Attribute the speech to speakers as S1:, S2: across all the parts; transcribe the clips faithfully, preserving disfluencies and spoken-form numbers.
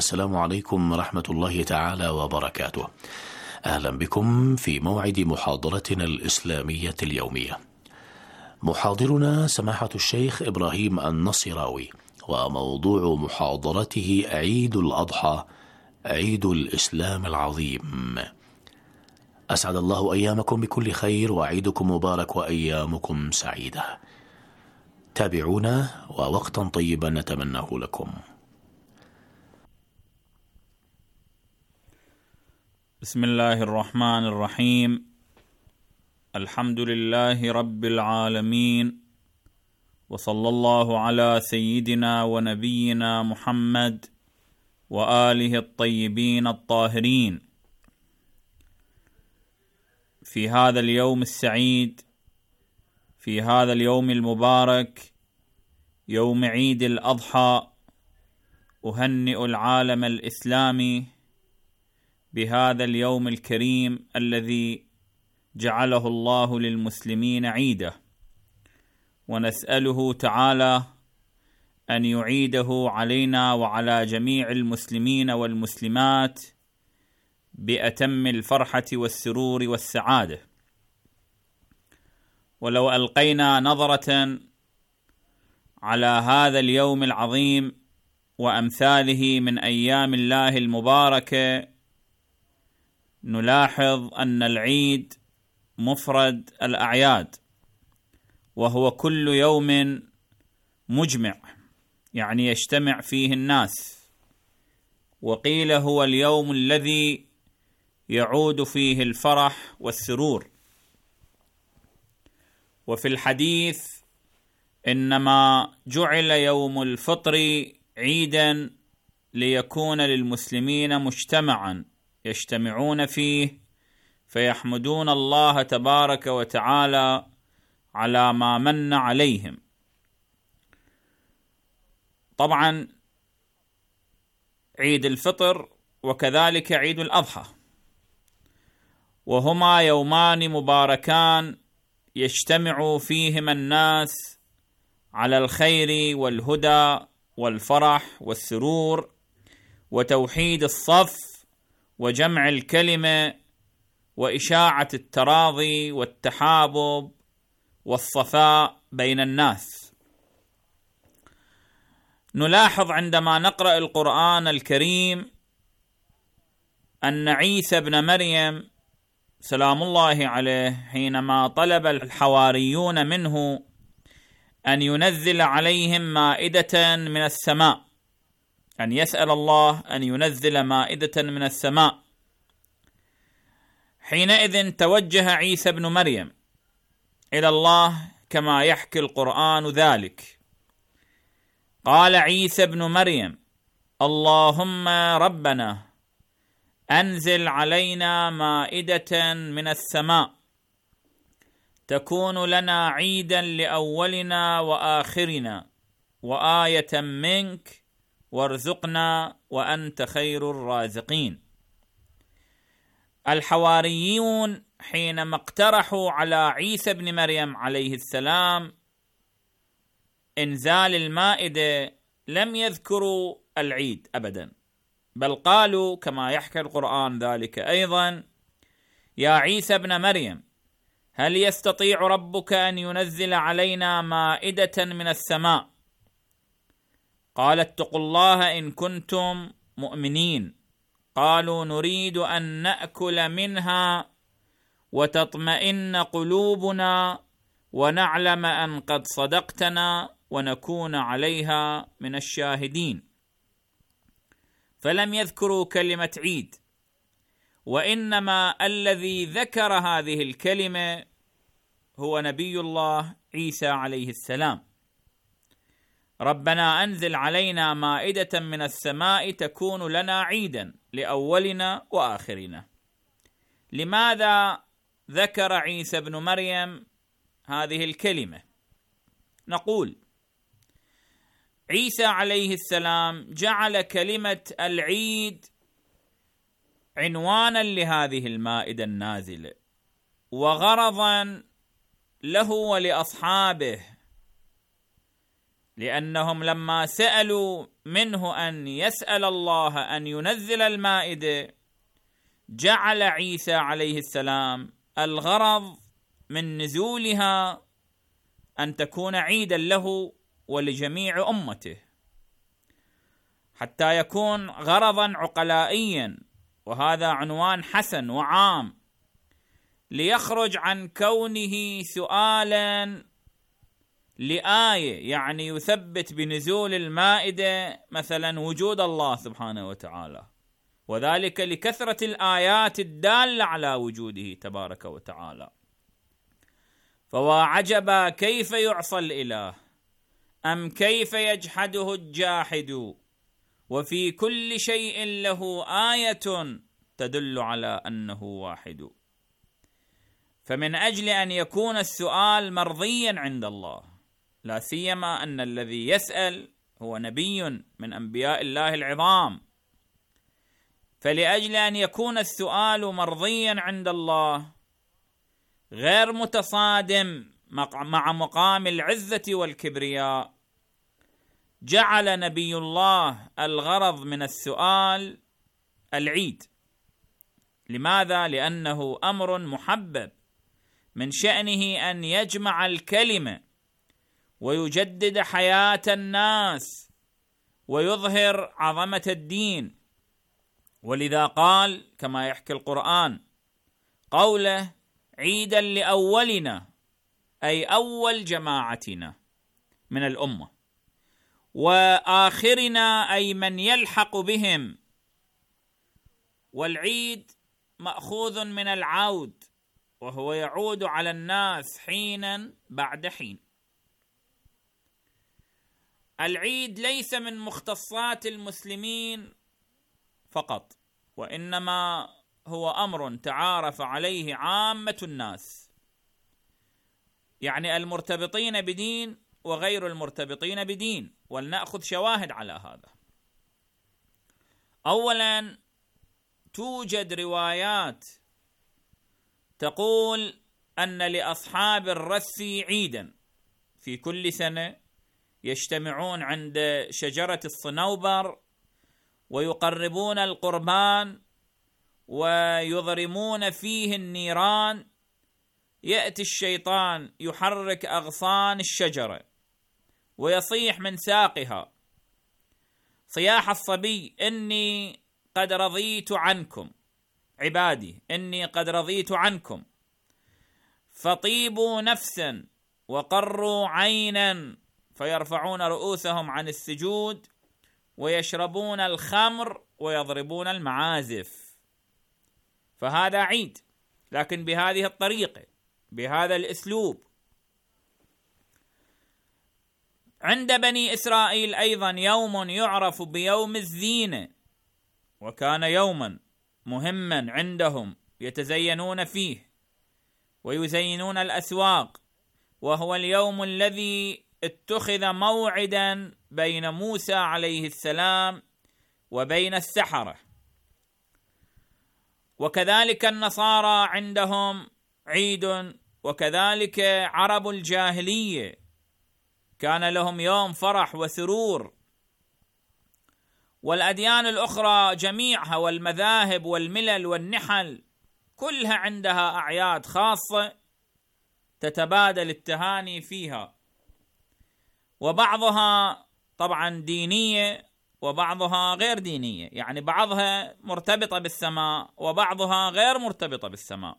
S1: السلام عليكم ورحمة الله تعالى وبركاته. أهلا بكم في موعد محاضرتنا الإسلامية اليومية. محاضرنا سماحة الشيخ إبراهيم النصراوي، وموضوع محاضرته عيد الأضحى، عيد الإسلام العظيم. أسعد الله أيامكم بكل خير، وعيدكم مبارك وأيامكم سعيدة. تابعونا ووقتا طيبا نتمناه لكم.
S2: بسم الله الرحمن الرحيم. الحمد لله رب العالمين، وصلى الله على سيدنا ونبينا محمد وآله الطيبين الطاهرين. في هذا اليوم السعيد، في هذا اليوم المبارك، يوم عيد الأضحى، أهنئ العالم الإسلامي بهذا اليوم الكريم الذي جعله الله للمسلمين عيده، ونسأله تعالى أن يعيده علينا وعلى جميع المسلمين والمسلمات بأتم الفرحة والسرور والسعادة. ولو ألقينا نظرة على هذا اليوم العظيم وأمثاله من أيام الله المباركة، نلاحظ أن العيد مفرد الأعياد، وهو كل يوم مجمع، يعني يجتمع فيه الناس. وقيل هو اليوم الذي يعود فيه الفرح والسرور. وفي الحديث إنما جعل يوم الفطر عيدا ليكون للمسلمين مجتمعا يجتمعون فيه فيحمدون الله تبارك وتعالى على ما من عليهم. طبعا عيد الفطر وكذلك عيد الأضحى، وهما يومان مباركان يجتمع فيهما الناس على الخير والهدى والفرح والسرور وتوحيد الصف وجمع الكلمة وإشاعة التراضي والتحابب والصفاء بين الناس. نلاحظ عندما نقرأ القرآن الكريم أن عيسى ابن مريم سلام الله عليه حينما طلب الحواريون منه أن ينزل عليهم مائدة من السماء، أن يسأل الله أن ينزل مائدة من السماء، حينئذ توجه عيسى بن مريم إلى الله كما يحكي القرآن ذلك. قال عيسى بن مريم: اللهم ربنا أنزل علينا مائدة من السماء تكون لنا عيدا لأولنا وآخرنا وآية منك وارزقنا وأنت خير الرازقين. الحواريون حينما اقترحوا على عيسى بن مريم عليه السلام إنزال المائدة لم يذكروا العيد أبدا، بل قالوا كما يحكي القرآن ذلك أيضا: يا عيسى بن مريم، هل يستطيع ربك أن ينزل علينا مائدة من السماء؟ قال: اتقوا الله إن كنتم مؤمنين. قالوا: نريد أن نأكل منها وتطمئن قلوبنا ونعلم أن قد صدقتنا ونكون عليها من الشاهدين. فلم يذكروا كلمة عيد، وإنما الذي ذكر هذه الكلمة هو نبي الله عيسى عليه السلام: ربنا أنزل علينا مائدة من السماء تكون لنا عيدا لأولنا وآخرنا. لماذا ذكر عيسى بن مريم هذه الكلمة؟ نقول عيسى عليه السلام جعل كلمة العيد عنوانا لهذه المائدة النازلة، وغرضا له ولأصحابه لأنهم لما سألوا منه أن يسأل الله أن ينزل المائدة جعل عيسى عليه السلام الغرض من نزولها أن تكون عيدا له ولجميع أمته، حتى يكون غرضا عقلائيا، وهذا عنوان حسن وعام، ليخرج عن كونه سؤالا لآية، يعني يثبت بنزول المائدة مثلا وجود الله سبحانه وتعالى، وذلك لكثرة الآيات الدالة على وجوده تبارك وتعالى. فواعجبا كيف يعصى الإله أم كيف يجحده الجاحد وفي كل شيء له آية تدل على أنه واحد. فمن أجل أن يكون السؤال مرضيا عند الله، لا سيما أن الذي يسأل هو نبي من أنبياء الله العظام، فلأجل أن يكون السؤال مرضيا عند الله غير متصادم مع مقام العزة والكبرياء، جعل نبي الله الغرض من السؤال العيد. لماذا؟ لأنه أمر محبب، من شأنه أن يجمع الكلمة ويجدد حياة الناس ويظهر عظمة الدين. ولذا قال كما يحكي القرآن قوله عيدا لأولنا، أي أول جماعتنا من الأمة، وآخرنا أي من يلحق بهم. والعيد مأخوذ من العود، وهو يعود على الناس حينا بعد حين. العيد ليس من مختصات المسلمين فقط، وإنما هو أمر تعارف عليه عامة الناس، يعني المرتبطين بدين وغير المرتبطين بدين. ولنأخذ شواهد على هذا. أولا، توجد روايات تقول أن لأصحاب الرث عيدا في كل سنة يجتمعون عند شجرة الصنوبر ويقربون القربان ويضرمون فيه النيران. يأتي الشيطان يحرك أغصان الشجرة ويصيح من ساقها صياح الصبي: إني قد رضيت عنكم عبادي، إني قد رضيت عنكم، فطيبوا نفسا وقروا عينا، فيرفعون رؤوسهم عن السجود ويشربون الخمر ويضربون المعازف. فهذا عيد، لكن بهذه الطريقة، بهذا الأسلوب. عند بني إسرائيل أيضا يوم يعرف بيوم الزينة، وكان يوما مهما عندهم يتزينون فيه ويزينون الأسواق، وهو اليوم الذي اتخذ موعدا بين موسى عليه السلام وبين السحرة. وكذلك النصارى عندهم عيد، وكذلك عرب الجاهلية كان لهم يوم فرح وسرور. والأديان الأخرى جميعها والمذاهب والملل والنحل كلها عندها أعياد خاصة تتبادل التهاني فيها، وبعضها طبعا دينية وبعضها غير دينية، يعني بعضها مرتبطة بالسماء وبعضها غير مرتبطة بالسماء.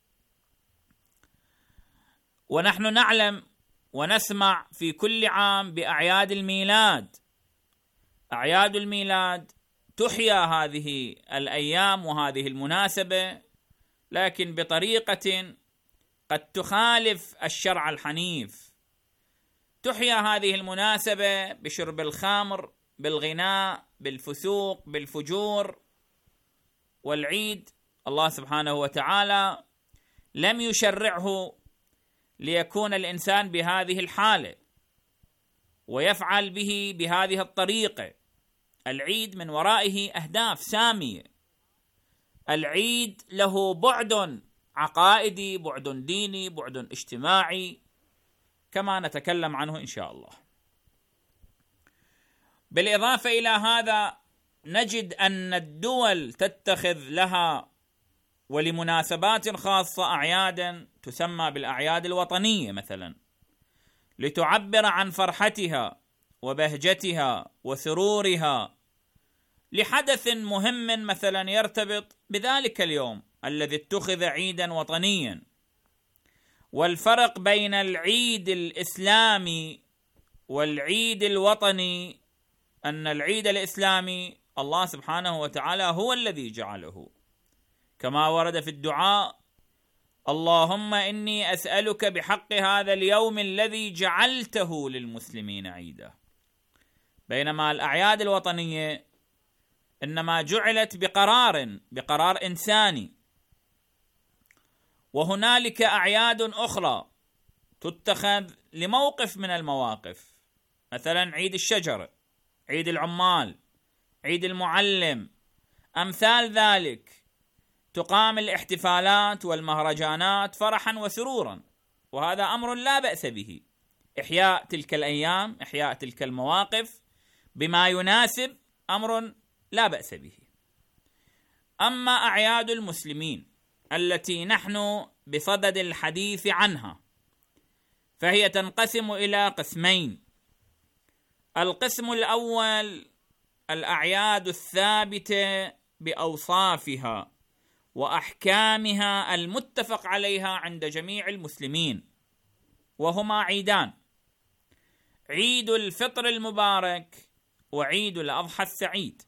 S2: ونحن نعلم ونسمع في كل عام بأعياد الميلاد. أعياد الميلاد تحيا هذه الأيام وهذه المناسبة، لكن بطريقة قد تخالف الشرع الحنيف. تحيا هذه المناسبة بشرب الخمر، بالغناء، بالفسوق، بالفجور. والعيد الله سبحانه وتعالى لم يشرعه ليكون الإنسان بهذه الحالة ويفعل به بهذه الطريقة. العيد من ورائه أهداف سامية. العيد له بعد عقائدي، بعد ديني، بعد اجتماعي، كما نتكلم عنه إن شاء الله. بالإضافة إلى هذا نجد أن الدول تتخذ لها ولمناسبات خاصة أعيادا تسمى بالأعياد الوطنية مثلا، لتعبر عن فرحتها وبهجتها وسرورها لحدث مهم مثلا يرتبط بذلك اليوم الذي اتخذ عيدا وطنيا. والفرق بين العيد الإسلامي والعيد الوطني أن العيد الإسلامي الله سبحانه وتعالى هو الذي جعله، كما ورد في الدعاء: اللهم إني أسألك بحق هذا اليوم الذي جعلته للمسلمين عيدا. بينما الأعياد الوطنية إنما جعلت بقرار بقرار إنساني. وهنالك أعياد أخرى تتخذ لموقف من المواقف، مثلا عيد الشجر، عيد العمال، عيد المعلم، أمثال ذلك، تقام الاحتفالات والمهرجانات فرحا وسرورا، وهذا أمر لا بأس به، إحياء تلك الأيام، إحياء تلك المواقف بما يناسب أمر لا بأس به. أما أعياد المسلمين التي نحن بصدد الحديث عنها فهي تنقسم إلى قسمين. القسم الأول الأعياد الثابتة بأوصافها وأحكامها المتفق عليها عند جميع المسلمين، وهما عيدان: عيد الفطر المبارك وعيد الأضحى السعيد.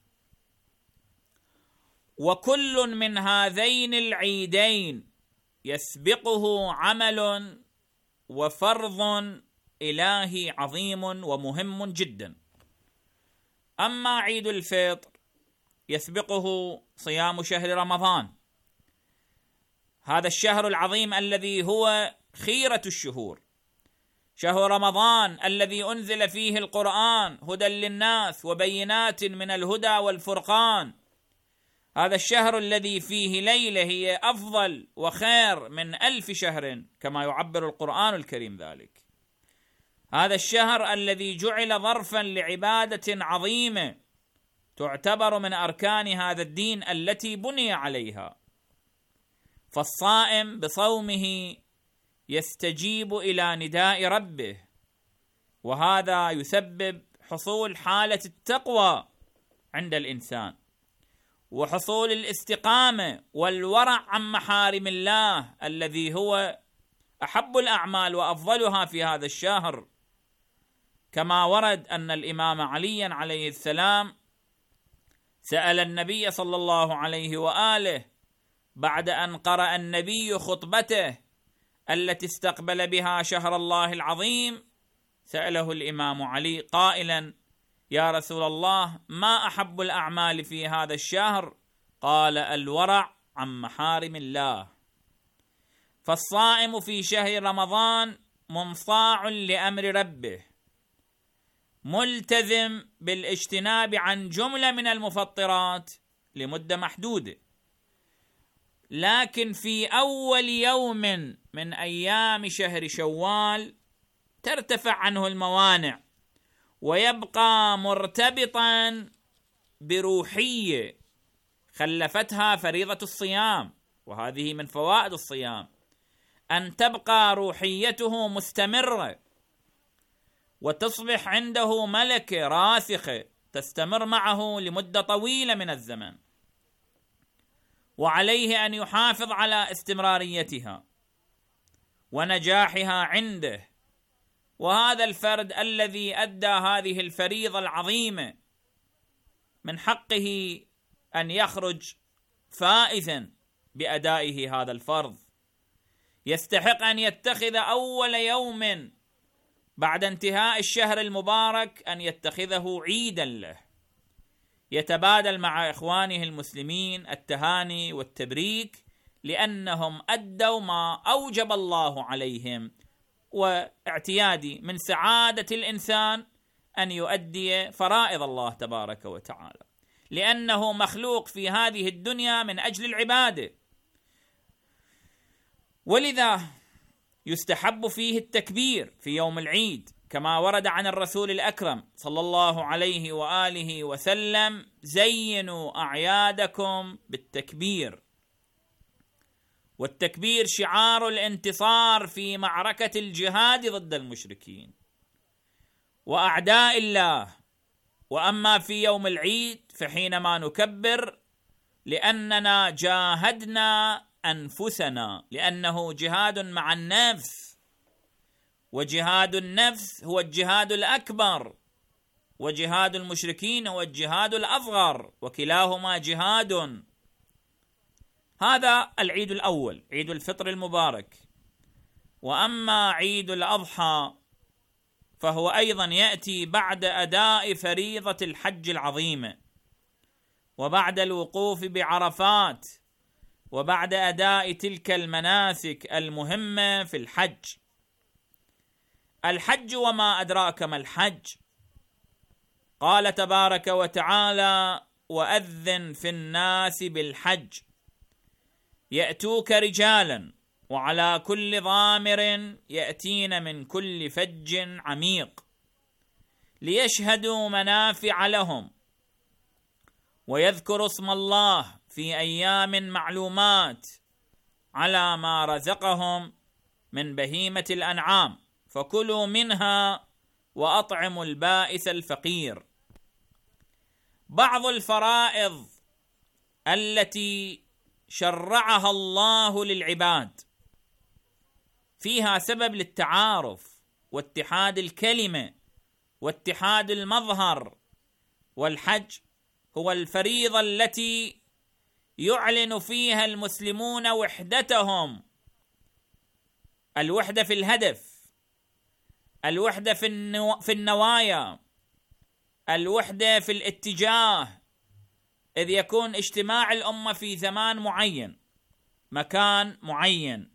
S2: وكل من هذين العيدين يسبقه عمل وفرض إلهي عظيم ومهم جدا. أما عيد الفطر يسبقه صيام شهر رمضان، هذا الشهر العظيم الذي هو خيرة الشهور، شهر رمضان الذي أنزل فيه القرآن هدى للناس وبينات من الهدى والفرقان. هذا الشهر الذي فيه ليلة هي أفضل وخير من ألف شهر كما يعبر القرآن الكريم ذلك. هذا الشهر الذي جعل ظرفا لعبادة عظيمة تعتبر من أركان هذا الدين التي بني عليها. فالصائم بصومه يستجيب إلى نداء ربه، وهذا يسبب حصول حالة التقوى عند الإنسان، وحصول الاستقامة والورع عن محارم الله الذي هو أحب الأعمال وأفضلها في هذا الشهر. كما ورد أن الإمام علي عليه السلام سأل النبي صلى الله عليه وآله بعد أن قرأ النبي خطبته التي استقبل بها شهر الله العظيم، سأله الإمام علي قائلا: يا رسول الله، ما أحب الأعمال في هذا الشهر؟ قال: الورع عن محارم الله. فالصائم في شهر رمضان منصاع لأمر ربه، ملتزم بالاجتناب عن جملة من المفطرات لمدة محدودة، لكن في أول يوم من أيام شهر شوال ترتفع عنه الموانع ويبقى مرتبطا بروحية خلفتها فريضة الصيام. وهذه من فوائد الصيام، أن تبقى روحيته مستمرة وتصبح عنده ملكة راسخة تستمر معه لمدة طويلة من الزمن، وعليه أن يحافظ على استمراريتها ونجاحها عنده. وهذا الفرد الذي أدى هذه الفريضة العظيمة من حقه أن يخرج فائزا بأدائه هذا الفرض، يستحق أن يتخذ أول يوم بعد انتهاء الشهر المبارك أن يتخذه عيدا له، يتبادل مع إخوانه المسلمين التهاني والتبريك لأنهم أدوا ما أوجب الله عليهم. واعتيادي من سعادة الإنسان أن يؤدي فرائض الله تبارك وتعالى، لأنه مخلوق في هذه الدنيا من أجل العبادة. ولذا يستحب فيه التكبير في يوم العيد كما ورد عن الرسول الأكرم صلى الله عليه وآله وسلم: زينوا أعيادكم بالتكبير. والتكبير شعار الانتصار في معركة الجهاد ضد المشركين وأعداء الله. وأما في يوم العيد فحينما نكبر لأننا جاهدنا أنفسنا، لأنه جهاد مع النفس، وجهاد النفس هو الجهاد الأكبر، وجهاد المشركين هو الجهاد الأصغر، وكلاهما جهاد. هذا العيد الأول، عيد الفطر المبارك. وأما عيد الأضحى فهو أيضا يأتي بعد أداء فريضة الحج العظيمة، وبعد الوقوف بعرفات، وبعد أداء تلك المناسك المهمة في الحج. الحج وما أدراك ما الحج. قال تبارك وتعالى: وأذن في الناس بالحج يأتوك رجالا وعلى كل ضامر يأتين من كل فج عميق ليشهدوا منافع لهم ويذكروا اسم الله في أيام معلومات على ما رزقهم من بهيمة الأنعام فكلوا منها وأطعموا البائس الفقير. بعض الفرائض التي شرعها الله للعباد فيها سبب للتعارف واتحاد الكلمة واتحاد المظهر، والحج هو الفريضة التي يعلن فيها المسلمون وحدتهم، الوحدة في الهدف، الوحدة في, النو... في النوايا، الوحدة في الاتجاه، إذ يكون اجتماع الأمة في زمان معين، مكان معين،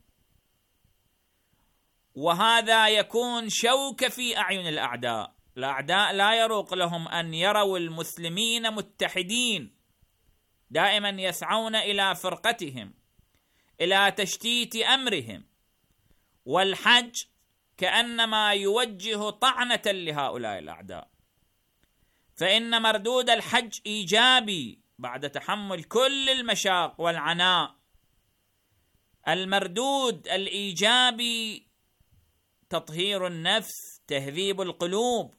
S2: وهذا يكون شوكة في أعين الأعداء. الأعداء لا يروق لهم أن يروا المسلمين متحدين، دائما يسعون إلى فرقتهم، إلى تشتيت أمرهم، والحج كأنما يوجه طعنة لهؤلاء الأعداء، فإن مردود الحج إيجابي بعد تحمل كل المشاق والعناء. المردود الإيجابي تطهير النفس، تهذيب القلوب،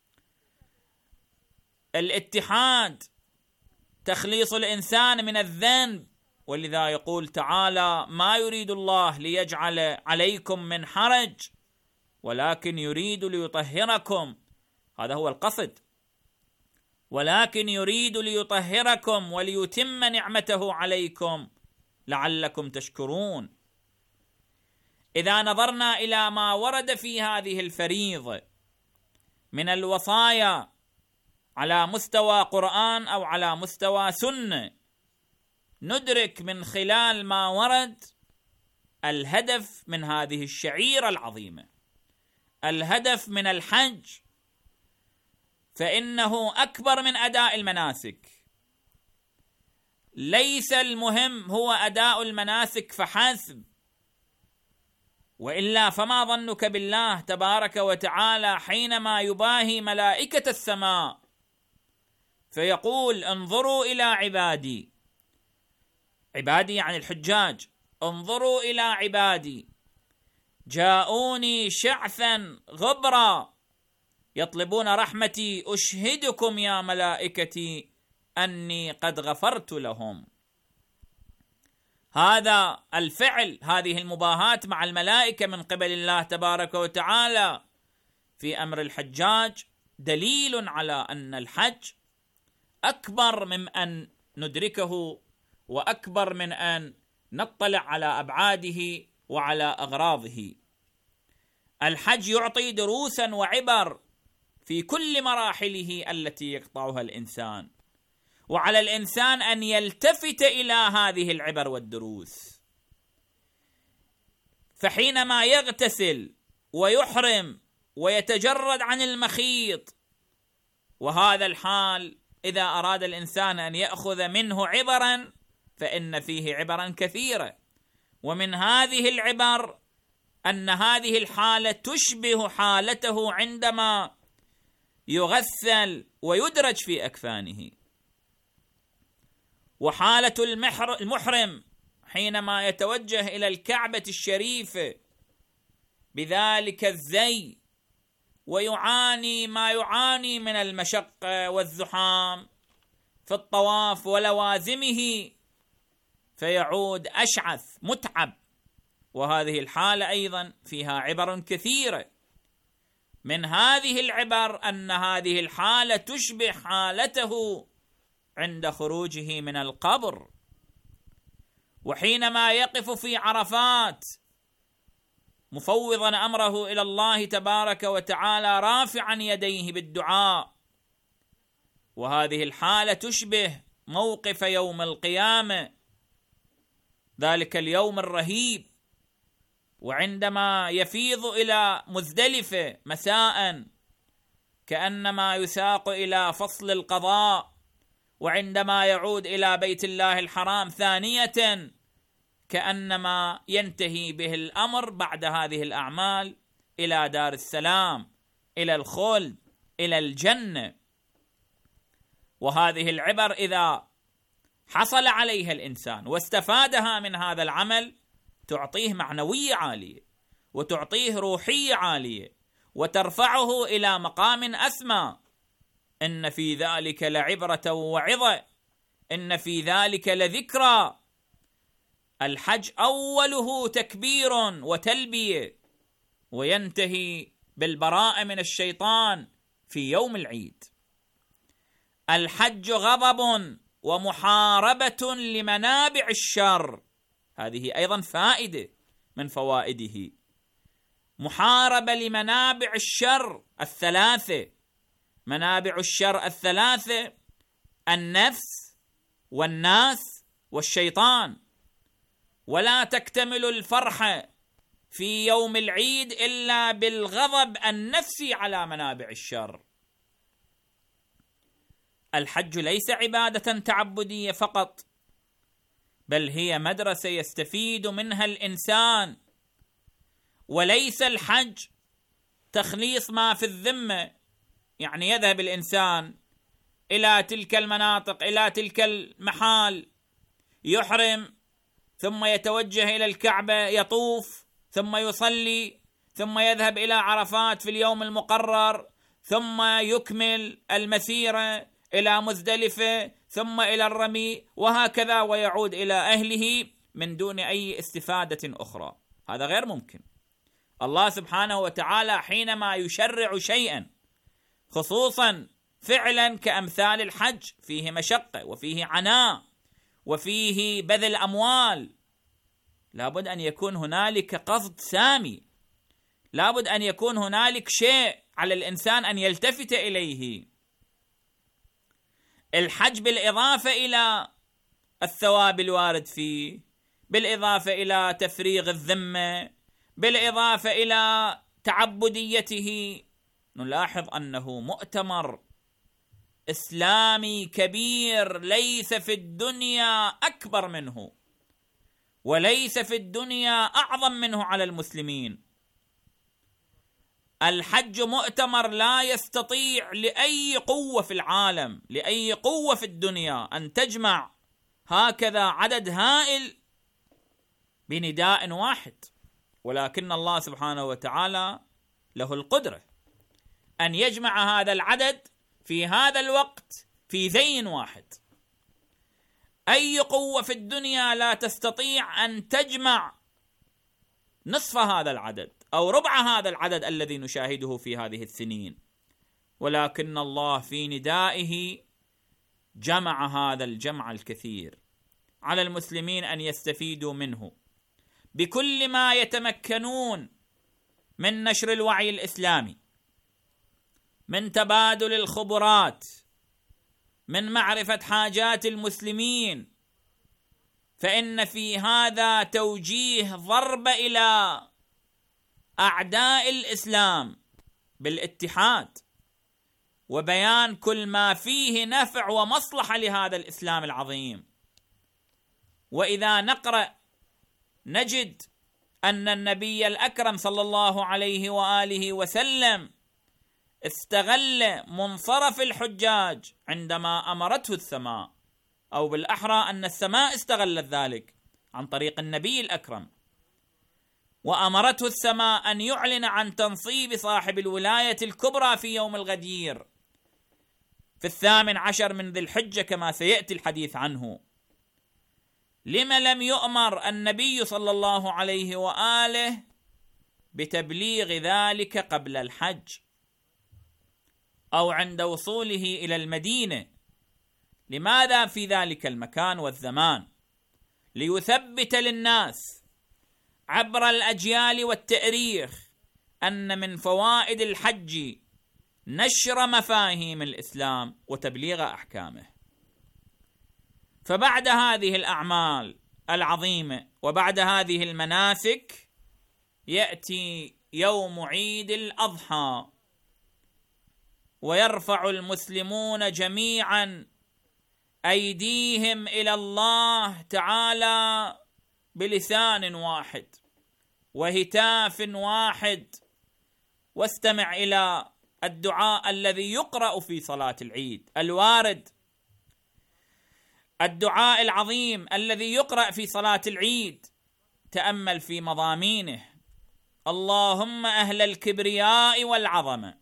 S2: الاتحاد، تخليص الإنسان من الذنب. ولذا يقول تعالى: ما يريد الله ليجعل عليكم من حرج ولكن يريد ليطهركم. هذا هو القصد، ولكن يريد ليطهركم وليتم نعمته عليكم لعلكم تشكرون. إذا نظرنا إلى ما ورد في هذه الفريضة من الوصايا على مستوى قرآن أو على مستوى سنة، ندرك من خلال ما ورد الهدف من هذه الشعيرة العظيمة، الهدف من الحج، فإنه أكبر من أداء المناسك. ليس المهم هو أداء المناسك فحسب، وإلا فما ظنك بالله تبارك وتعالى حينما يباهي ملائكة السماء فيقول: انظروا إلى عبادي، عبادي يعني الحجاج، انظروا إلى عبادي جاءوني شعثا غبرا يطلبون رحمتي أشهدكم يا ملائكتي أني قد غفرت لهم. هذا الفعل، هذه المباهاة مع الملائكة من قبل الله تبارك وتعالى في أمر الحجاج دليل على أن الحج أكبر من أن ندركه، وأكبر من أن نطلع على أبعاده وعلى أغراضه. الحج يعطي دروسا وعبر في كل مراحله التي يقطعها الإنسان، وعلى الإنسان أن يلتفت إلى هذه العبر والدروس. فحينما يغتسل ويحرم ويتجرد عن المخيط، وهذا الحال إذا أراد الإنسان أن يأخذ منه عبرا فإن فيه عبرا كثيرة، ومن هذه العبر أن هذه الحالة تشبه حالته عندما يغسل ويدرج في أكفانه، وحالة المحرم حينما يتوجه إلى الكعبة الشريفة بذلك الزي ويعاني ما يعاني من المشقة والزحام في الطواف ولوازمه، فيعود أشعث متعب. وهذه الحالة أيضا فيها عبر كثيرة، من هذه العبر أن هذه الحالة تشبه حالته عند خروجه من القبر، وحينما يقف في عرفات مفوضا أمره إلى الله تبارك وتعالى رافعا يديه بالدعاء. وهذه الحالة تشبه موقف يوم القيامة، ذلك اليوم الرهيب، وعندما يفيض إلى مزدلفة مساء كأنما يساق إلى فصل القضاء، وعندما يعود إلى بيت الله الحرام ثانية كأنما ينتهي به الأمر بعد هذه الأعمال إلى دار السلام، إلى الخلد، إلى الجنة. وهذه العبر إذا حصل عليها الإنسان واستفادها من هذا العمل تعطيه معنوية عالية، وتعطيه روحية عالية، وترفعه إلى مقام أسمى. إن في ذلك لعبرة وعظة، إن في ذلك لذكرى. الحج أوله تكبير وتلبية، وينتهي بالبراءة من الشيطان في يوم العيد. الحج غضب ومحاربة لمنابع الشر، هذه أيضا فائدة من فوائده. محاربة لمنابع الشر الثلاثة. منابع الشر الثلاثة: النفس والناس والشيطان. ولا تكتمل الفرحة في يوم العيد إلا بالغضب النفسي على منابع الشر. الحج ليس عبادة تعبدية فقط، بل هي مدرسة يستفيد منها الإنسان. وليس الحج تخليص ما في الذمة، يعني يذهب الإنسان إلى تلك المناطق، إلى تلك المحال، يحرم، ثم يتوجه إلى الكعبة، يطوف، ثم يصلي، ثم يذهب إلى عرفات في اليوم المقرر، ثم يكمل المسيرة إلى مزدلفة، ثم إلى الرمي، وهكذا، ويعود إلى أهله من دون أي استفادة أخرى. هذا غير ممكن. الله سبحانه وتعالى حينما يشرع شيئا، خصوصا فعلا كأمثال الحج، فيه مشقة وفيه عناء وفيه بذل أموال، لابد أن يكون هنالك قصد سامي، لابد أن يكون هنالك شيء على الإنسان أن يلتفت إليه. الحج بالإضافة إلى الثواب الوارد فيه، بالإضافة إلى تفريغ الذمة، بالإضافة إلى تعبديته، نلاحظ أنه مؤتمر إسلامي كبير ليس في الدنيا أكبر منه، وليس في الدنيا أعظم منه على المسلمين. الحج مؤتمر لا يستطيع لأي قوة في العالم، لأي قوة في الدنيا أن تجمع هكذا عدد هائل بنداء واحد، ولكن الله سبحانه وتعالى له القدرة أن يجمع هذا العدد في هذا الوقت في ذين واحد. أي قوة في الدنيا لا تستطيع أن تجمع نصف هذا العدد أو ربع هذا العدد الذي نشاهده في هذه السنين، ولكن الله في ندائه جمع هذا الجمع الكثير. على المسلمين أن يستفيدوا منه بكل ما يتمكنون من نشر الوعي الإسلامي، من تبادل الخبرات، من معرفة حاجات المسلمين، فإن في هذا توجيه ضرب إلى أعداء الإسلام بالاتحاد، وبيان كل ما فيه نفع ومصلحة لهذا الإسلام العظيم. وإذا نقرأ نجد أن النبي الأكرم صلى الله عليه وآله وسلم استغل منصرف الحجاج عندما أمرته السماء، أو بالأحرى أن السماء استغلت ذلك عن طريق النبي الأكرم، وأمرته السماء أن يعلن عن تنصيب صاحب الولاية الكبرى في يوم الغدير في الثامن عشر من ذي الحجة كما سيأتي الحديث عنه. لما لم يؤمر النبي صلى الله عليه وآله بتبليغ ذلك قبل الحج أو عند وصوله إلى المدينة؟ لماذا في ذلك المكان والزمان؟ ليثبت للناس عبر الأجيال والتاريخ أن من فوائد الحج نشر مفاهيم الإسلام وتبليغ أحكامه. فبعد هذه الأعمال العظيمة وبعد هذه المناسك يأتي يوم عيد الأضحى، ويرفع المسلمون جميعا أيديهم إلى الله تعالى بلسان واحد وهتاف واحد. واستمع إلى الدعاء الذي يقرأ في صلاة العيد الوارد، الدعاء العظيم الذي يقرأ في صلاة العيد. تأمل في مضامينه: اللهم أهل الكبرياء والعظمة،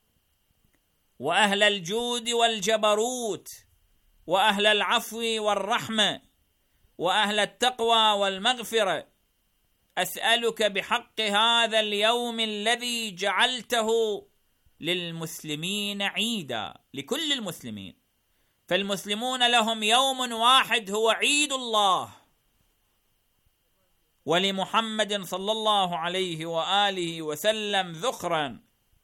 S2: وأهل الجود والجبروت، وأهل العفو والرحمة، وأهل التقوى والمغفرة، أسألك بحق هذا اليوم الذي جعلته للمسلمين عيدا، لكل المسلمين، فالمسلمون لهم يوم واحد هو عيد الله، ولمحمد صلى الله عليه وآله وسلم ذخرا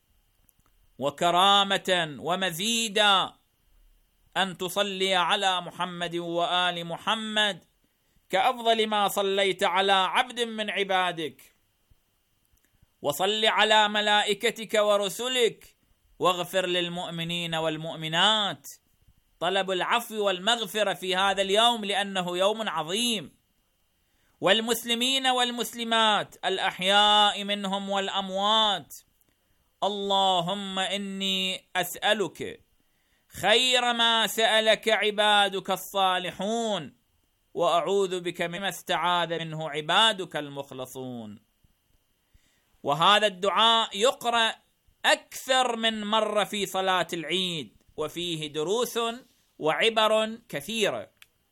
S2: وكرامة ومزيدا أن تصلي على محمد وآل محمد كأفضل ما صليت على عبد من عبادك، وصل على ملائكتك ورسلك، واغفر للمؤمنين والمؤمنات. طلب العفو والمغفرة في هذا اليوم لأنه يوم عظيم، والمسلمين والمسلمات الأحياء منهم والأموات. اللهم إني أسألك خير ما سألك عبادك الصالحون، وأعوذ بك مما استعاذ منه عبادك المخلصون. وهذا الدعاء يقرأ أكثر من مرة في صلاة العيد، وفيه دروس وعبر كثيرة.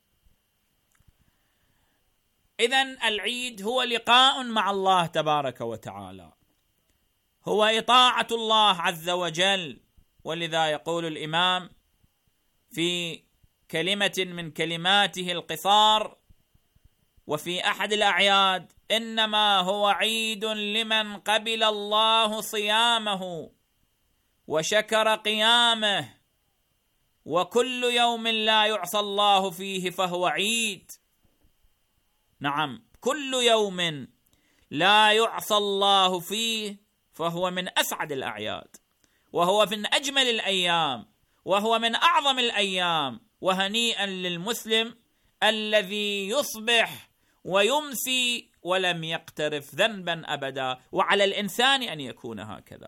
S2: إذن العيد هو لقاء مع الله تبارك وتعالى، هو إطاعة الله عز وجل. ولذا يقول الإمام في كلمة من كلماته القصار وفي أحد الأعياد: إنما هو عيد لمن قبل الله صيامه وشكر قيامه، وكل يوم لا يعصى الله فيه فهو عيد. نعم، كل يوم لا يعصى الله فيه فهو من أسعد الأعياد، وهو من أجمل الأيام، وهو من أعظم الأيام. وهنيئا للمسلم الذي يصبح ويمسي ولم يقترف ذنبا أبدا، وعلى الإنسان أن يكون هكذا.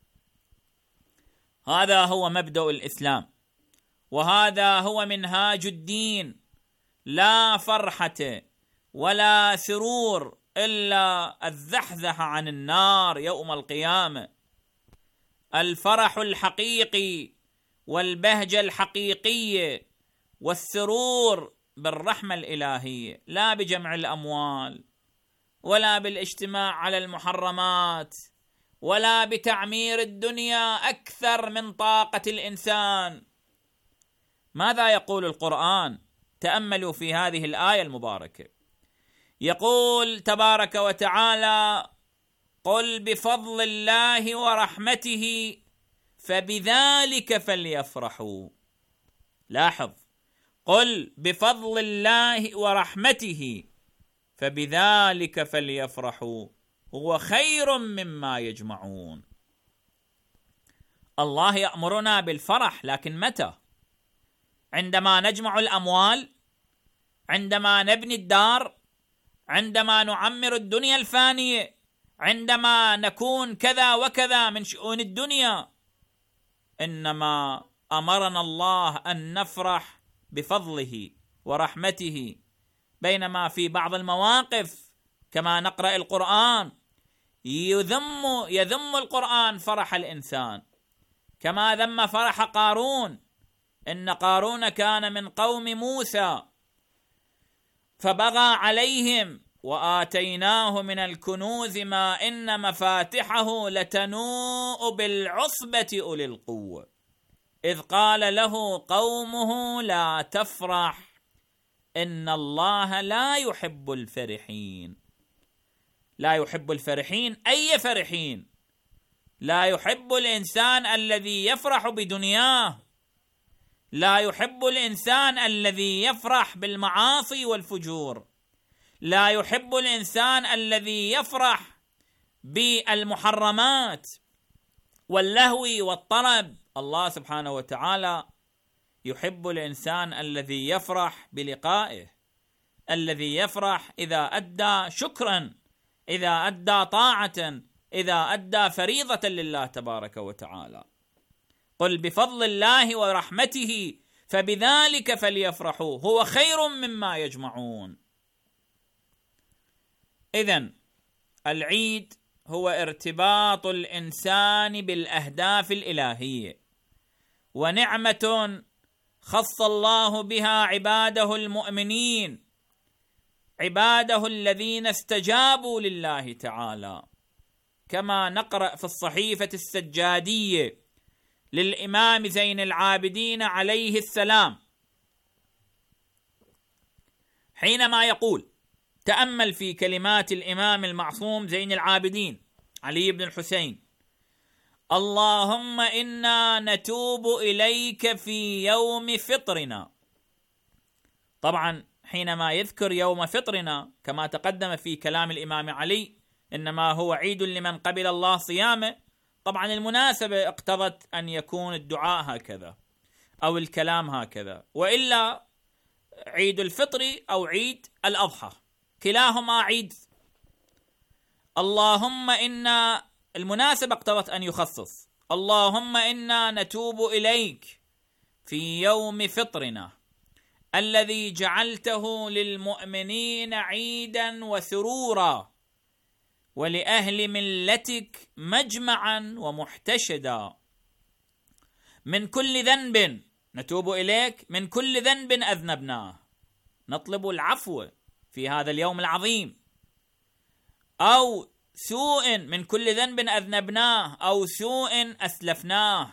S2: هذا هو مبدأ الإسلام، وهذا هو منهاج الدين. لا فرحة ولا سرور إلا الزحزح عن النار يوم القيامة. الفرح الحقيقي والبهجة الحقيقية والسرور بالرحمة الإلهية، لا بجمع الأموال، ولا بالاجتماع على المحرمات، ولا بتعمير الدنيا أكثر من طاقة الإنسان. ماذا يقول القرآن؟ تأملوا في هذه الآية المباركة. يقول تبارك وتعالى: قل بفضل الله ورحمته فبذلك فليفرحوا. لاحظ، قل بفضل الله ورحمته فبذلك فليفرحوا هو خير مما يجمعون. الله يأمرنا بالفرح، لكن متى؟ عندما نجمع الأموال؟ عندما نبني الدار؟ عندما نعمر الدنيا الفانية، عندما نكون كذا وكذا من شؤون الدنيا، إنما أمرنا الله أن نفرح بفضله ورحمته. بينما في بعض المواقف كما نقرأ القرآن يذم يذم القرآن فرح الإنسان، كما ذم فرح قارون. إن قارون كان من قوم موسى فبغى عليهم وآتيناه من الكنوز ما إن مفاتحه لتنوء بالعصبة أولي القوة إذ قال له قومه لا تفرح إن الله لا يحب الفرحين. لا يحب الفرحين، أي فرحين؟ لا يحب الإنسان الذي يفرح بدنياه، لا يحب الإنسان الذي يفرح بالمعاصي والفجور، لا يحب الإنسان الذي يفرح بالمحرمات واللهو والطرب. الله سبحانه وتعالى يحب الإنسان الذي يفرح بلقائه، الذي يفرح إذا أدى شكرا، إذا أدى طاعة، إذا أدى فريضة لله تبارك وتعالى. قل بفضل الله ورحمته فبذلك فليفرحوا هو خير مما يجمعون. إذن العيد هو ارتباط الإنسان بالأهداف الإلهية، ونعمة خص الله بها عباده المؤمنين، عباده الذين استجابوا لله تعالى، كما نقرأ في الصحيفة السجادية للإمام زين العابدين عليه السلام حينما يقول: تأمل في كلمات الإمام المعصوم زين العابدين علي بن الحسين: اللهم إنا نتوب إليك في يوم فطرنا. طبعا حينما يذكر يوم فطرنا كما تقدم في كلام الإمام علي إنما هو عيد لمن قبل الله صيامه، طبعا المناسبة اقتضت أن يكون الدعاء هكذا أو الكلام هكذا، وإلا عيد الفطر أو عيد الأضحى كلاهما عيد. اللهم إنا، المناسبة اقتضت أن يخصص: اللهم إنا نتوب إليك في يوم فطرنا الذي جعلته للمؤمنين عيدا وسرورا ولأهل ملتك مجمعا ومحتشدا، من كل ذنب نتوب إليك، من كل ذنب أذنبناه، نطلب العفو في هذا اليوم العظيم، أو سوء، من كل ذنب أذنبناه أو سوء أسلفناه،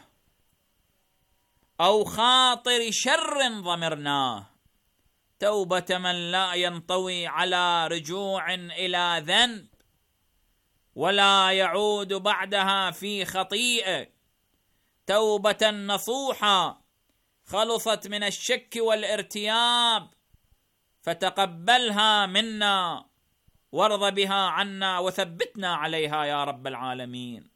S2: أو خاطر شر ضمرناه، توبة من لا ينطوي على رجوع إلى ذنب ولا يعود بعدها في خطيئة، توبة نصوحة خلصت من الشك والارتياب، فتقبلها منا وارض بها عنا وثبتنا عليها يا رب العالمين.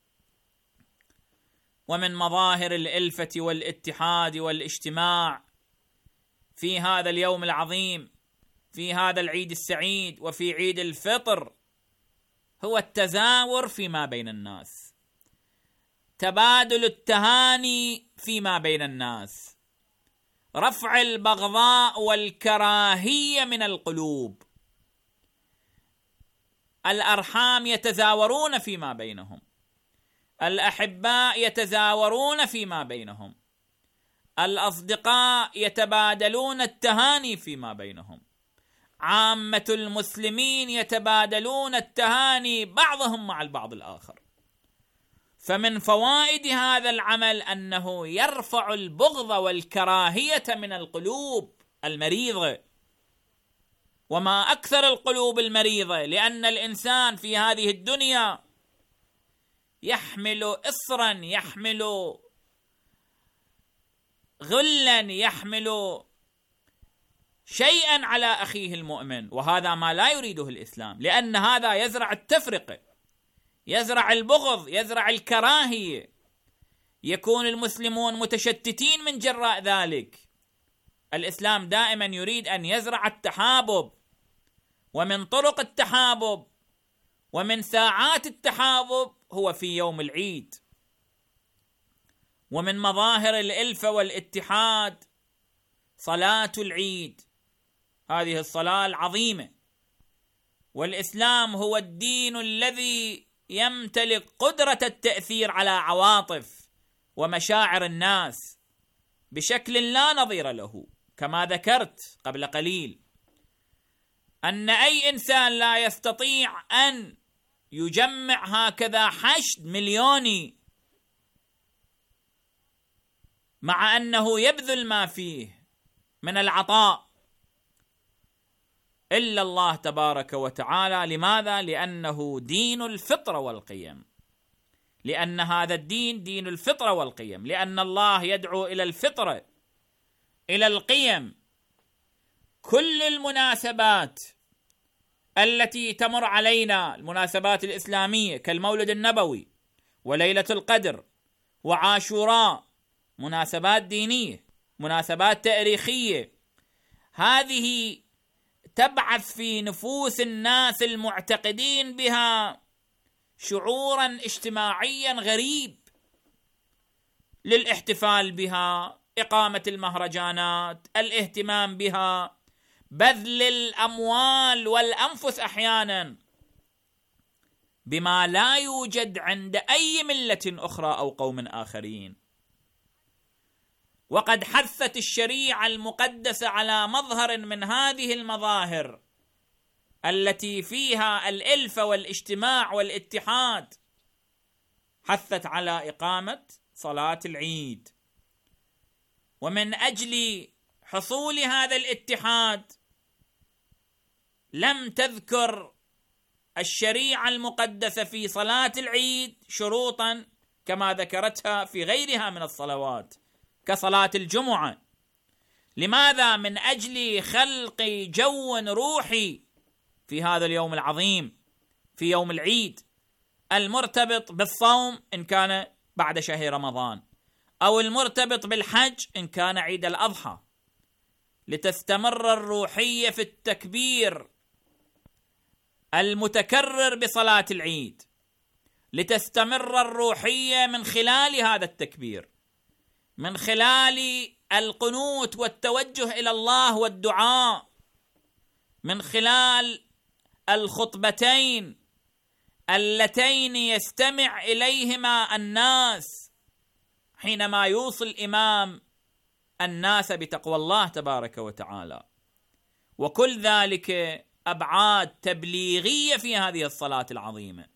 S2: ومن مظاهر الألفة والاتحاد والاجتماع في هذا اليوم العظيم، في هذا العيد السعيد وفي عيد الفطر، هو التزاور فيما بين الناس، تبادل التهاني فيما بين الناس، رفع البغضاء والكراهية من القلوب. الأرحام يتزاورون فيما بينهم، الأحباء يتزاورون فيما بينهم، الأصدقاء يتبادلون التهاني فيما بينهم، عامة المسلمين يتبادلون التهاني بعضهم مع البعض الآخر. فمن فوائد هذا العمل أنه يرفع البغض والكراهية من القلوب المريضة. وما أكثر القلوب المريضة، لأن الإنسان في هذه الدنيا يحمل إصرا، يحمل غلا، يحمل شيئا على أخيه المؤمن، وهذا ما لا يريده الإسلام، لأن هذا يزرع التفرقة، يزرع البغض، يزرع الكراهية، يكون المسلمون متشتتين من جراء ذلك. الإسلام دائما يريد أن يزرع التحابب ومن طرق التحابب ومن ساعات التحابب هو في يوم العيد، ومن مظاهر الألفة والاتحاد صلاة العيد، هذه الصلاة العظيمة. والإسلام هو الدين الذي يمتلك قدرة التأثير على عواطف ومشاعر الناس بشكل لا نظير له، كما ذكرت قبل قليل أن أي إنسان لا يستطيع أن يجمع هكذا حشد مليوني مع أنه يبذل ما فيه من العطاء إلا الله تبارك وتعالى. لماذا؟ لأنه دين الفطرة والقيم، لأن هذا الدين دين الفطرة والقيم، لأن الله يدعو إلى الفطرة، إلى القيم. كل المناسبات التي تمر علينا، المناسبات الإسلامية كالمولد النبوي وليلة القدر وعاشوراء، مناسبات دينية، مناسبات تاريخية، هذه تبعث في نفوس الناس المعتقدين بها شعورا اجتماعيا غريب للاحتفال بها، إقامة المهرجانات، الاهتمام بها، بذل الأموال والأنفس أحيانا بما لا يوجد عند أي ملة أخرى أو قوم آخرين. وقد حثت الشريعة المقدسة على مظهر من هذه المظاهر التي فيها الألفة والاجتماع والاتحاد، حثت على إقامة صلاة العيد. ومن أجل حصول هذا الاتحاد لم تذكر الشريعة المقدسة في صلاة العيد شروطا كما ذكرتها في غيرها من الصلوات كصلاة الجمعة. لماذا؟ من أجل خلق جو روحي في هذا اليوم العظيم، في يوم العيد المرتبط بالصوم إن كان بعد شهر رمضان، أو المرتبط بالحج إن كان عيد الأضحى، لتستمر الروحية في التكبير المتكرر بصلاة العيد، لتستمر الروحية من خلال هذا التكبير، من خلال القنوت والتوجه إلى الله والدعاء، من خلال الخطبتين اللتين يستمع إليهما الناس حينما يوصي الإمام الناس بتقوى الله تبارك وتعالى. وكل ذلك أبعاد تبليغية في هذه الصلاة العظيمة.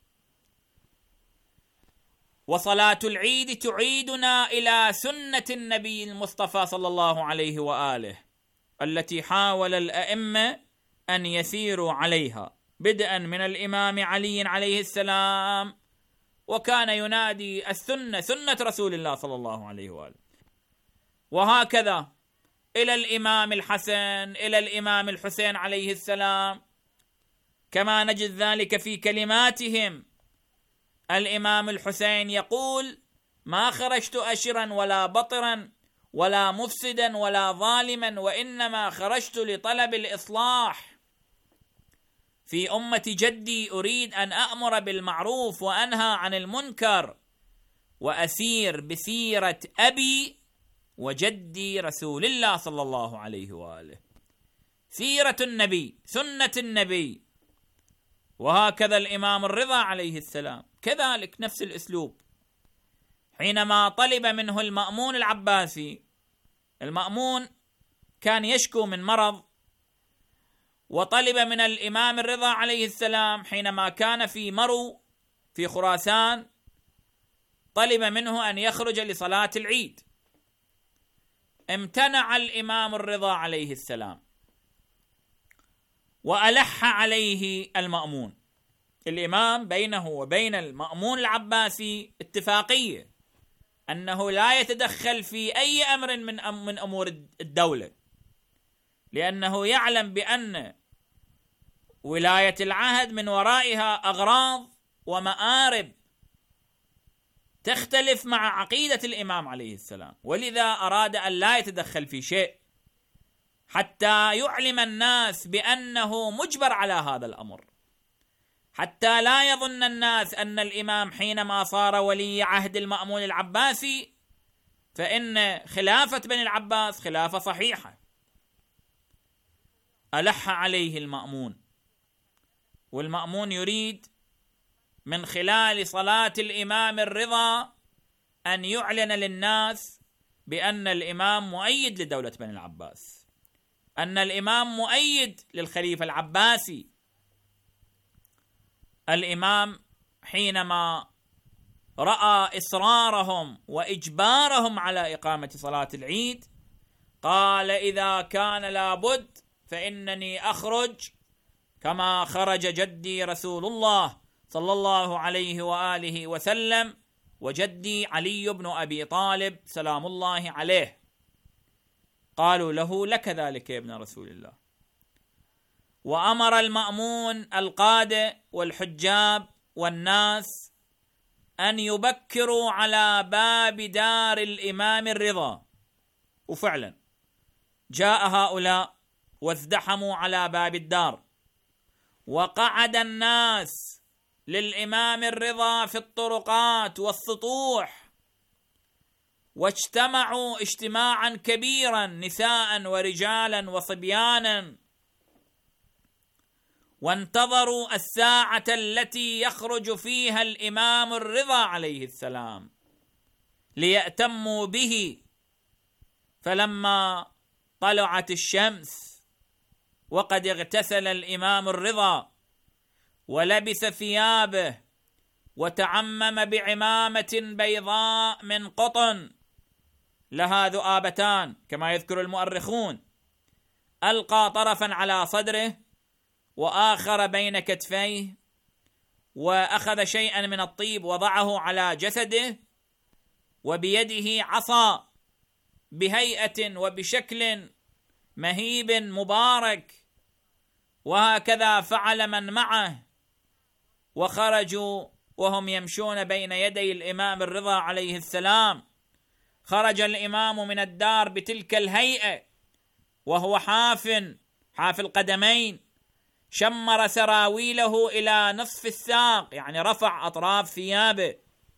S2: وصلاة العيد تعيدنا إلى سنة النبي المصطفى صلى الله عليه وآله التي حاول الأئمة أن يسيروا عليها، بدءا من الإمام علي عليه السلام، وكان ينادي السنة سنة رسول الله صلى الله عليه وآله، وهكذا إلى الإمام الحسن، إلى الإمام الحسين عليه السلام، كما نجد ذلك في كلماتهم. الإمام الحسين يقول: ما خرجت أشرا ولا بطرا ولا مفسدا ولا ظالما، وإنما خرجت لطلب الإصلاح في أمة جدي، أريد أن أأمر بالمعروف وأنهى عن المنكر وأسير بسيرة أبي وجدي رسول الله صلى الله عليه وآله. سيرة النبي، سنة النبي. وهكذا الإمام الرضا عليه السلام كذلك نفس الأسلوب، حينما طلب منه المأمون العباسي، المأمون كان يشكو من مرض، وطلب من الإمام الرضا عليه السلام حينما كان في مرو في خراسان، طلب منه أن يخرج لصلاة العيد. امتنع الإمام الرضا عليه السلام وألح عليه المأمون. الإمام بينه وبين المأمون العباسي اتفاقية أنه لا يتدخل في أي أمر من من أمور الدولة، لأنه يعلم بأن ولاية العهد من ورائها أغراض ومآرب تختلف مع عقيدة الإمام عليه السلام، ولذا أراد أن لا يتدخل في شيء حتى يعلم الناس بأنه مجبر على هذا الأمر، حتى لا يظن الناس أن الإمام حينما صار ولي عهد المأمون العباسي فإن خلافة بني العباس خلافة صحيحة. ألح عليه المأمون، والمأمون يريد من خلال صلاة الإمام الرضا أن يعلن للناس بأن الإمام مؤيد لدولة بني العباس، أن الإمام مؤيد للخليفة العباسي. الإمام حينما رأى إصرارهم وإجبارهم على إقامة صلاة العيد قال: إذا كان لابد فإنني أخرج كما خرج جدي رسول الله صلى الله عليه وآله وسلم وجدي علي بن أبي طالب سلام الله عليه. قالوا له: لك ذلك يا ابن رسول الله. وأمر المأمون القادة والحجاب والناس أن يبكروا على باب دار الإمام الرضا، وفعلا جاء هؤلاء وازدحموا على باب الدار، وقعد الناس للإمام الرضا في الطرقات والسطوح، واجتمعوا اجتماعا كبيرا نساء ورجالا وصبيانا، وانتظروا الساعة التي يخرج فيها الإمام الرضا عليه السلام ليأتموا به. فلما طلعت الشمس وقد اغتسل الإمام الرضا ولبس ثيابه وتعمم بعمامة بيضاء من قطن لها ذؤابتان كما يذكر المؤرخون، ألقى طرفا على صدره وآخر بين كتفيه، وأخذ شيئا من الطيب وضعه على جسده، وبيده عصا بهيئة وبشكل مهيب مبارك، وهكذا فعل من معه، وخرجوا وهم يمشون بين يدي الإمام الرضا عليه السلام. خرج الإمام من الدار بتلك الهيئة وهو حاف حاف القدمين، شمر سراويله إلى نصف الساق، يعني رفع أطراف ثيابه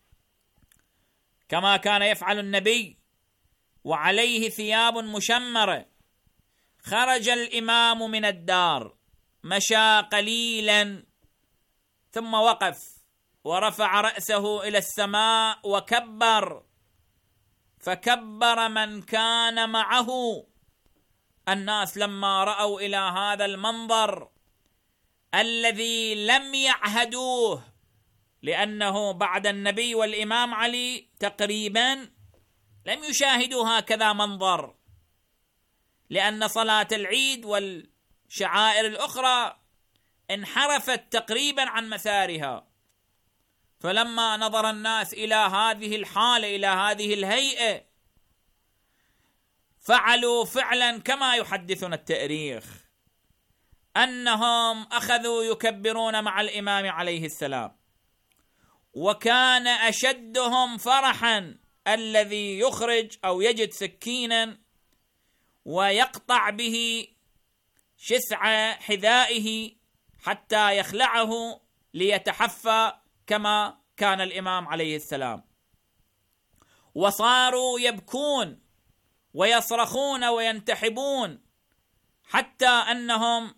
S2: كما كان يفعل النبي، وعليه ثياب مشمرة. خرج الإمام من الدار، مشى قليلا ثم وقف ورفع رأسه إلى السماء وكبر، فكبر من كان معه. الناس لما رأوا إلى هذا المنظر الذي لم يعهدوه، لأنه بعد النبي والإمام علي تقريبا لم يشاهدوا هكذا منظر، لأن صلاة العيد والشعائر الأخرى انحرفت تقريبا عن مسارها. فلما نظر الناس إلى هذه الحالة، إلى هذه الهيئة، فعلوا فعلا كما يحدثنا التاريخ، أنهم أخذوا يكبرون مع الإمام عليه السلام. وكان أشدهم فرحا الذي يخرج أو يجد سكينا ويقطع به شسع حذائه حتى يخلعه ليتحفى كما كان الإمام عليه السلام. وصاروا يبكون ويصرخون وينتحبون، حتى أنهم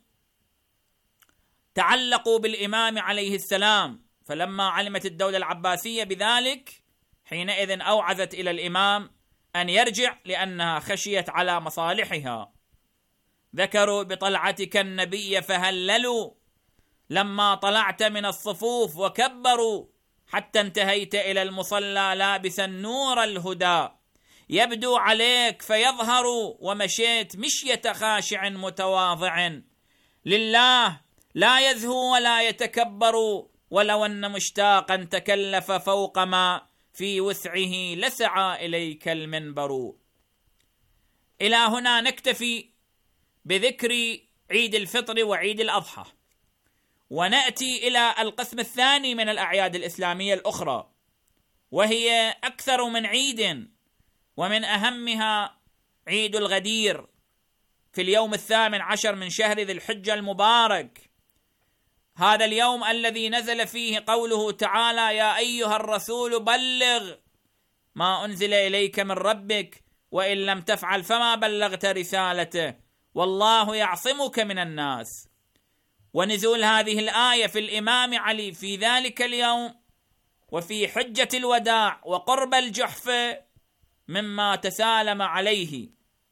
S2: تعلقوا بالإمام عليه السلام. فلما علمت الدولة العباسية بذلك حينئذ أوعزت إلى الإمام أن يرجع، لأنها خشيت على مصالحها. ذكروا بطلعتك النبي فهللوا لما طلعت من الصفوف، وكبروا حتى انتهيت إلى المصلى لابسا نور الهدى يبدو عليك فيظهر، ومشيت مشية خاشع متواضع لله لا يزهو ولا يتكبر، ولو أن مشتاقا تكلف فوق ما في وسعه لسعى إليك المنبر. إلى هنا نكتفي بذكر عيد الفطر وعيد الأضحى، ونأتي إلى القسم الثاني من الأعياد الإسلامية الأخرى، وهي أكثر من عيد، ومن أهمها عيد الغدير. في اليوم الثامن عشر من شهر ذي الحجة المبارك، هذا اليوم الذي نزل فيه قوله تعالى: يا أيها الرسول بلغ ما أنزل إليك من ربك وإن لم تفعل فما بلغت رسالته والله يعصمك من الناس. ونزول هذه الآية في الإمام علي في ذلك اليوم وفي حجة الوداع وقرب الجحفة مما تسالم عليه.